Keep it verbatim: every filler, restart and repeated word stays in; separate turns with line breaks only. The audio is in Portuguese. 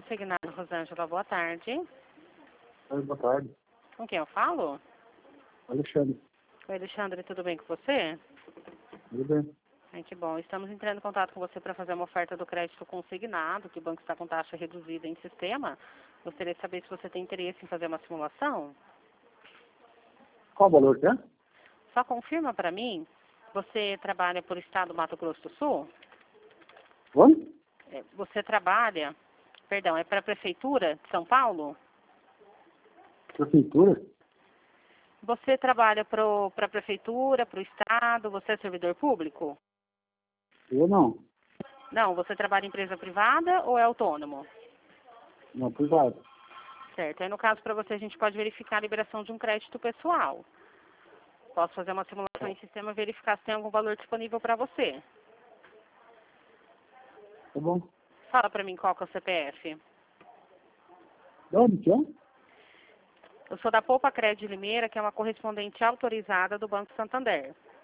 consignado, Rosângela, boa tarde.
Oi, boa tarde.
Com quem eu falo?
Alexandre.
Oi, Alexandre, tudo bem com você?
Tudo bem?
Ai, que bom. Estamos entrando em contato com você para fazer uma oferta do crédito consignado, que o banco está com taxa reduzida em sistema. Gostaria de saber se você tem interesse em fazer uma simulação.
Qual o valor que é?
Só confirma para mim, você trabalha por estado do Mato Grosso do Sul?
Onde?
É, Você trabalha, perdão, é para a Prefeitura de São Paulo?
Prefeitura?
Você trabalha para a Prefeitura, para o Estado, você é servidor público?
Eu não.
Não, você trabalha em empresa privada ou é autônomo?
Não, privado.
Certo, aí no caso para você a gente pode verificar a liberação de um crédito pessoal. Posso fazer uma simulação em sistema e verificar se tem algum valor disponível para você.
Tá bom.
Fala para mim qual que é o C P F.
De onde que é?
Eu sou da Poupa Crédito de Limeira, que é uma correspondente autorizada do Banco Santander.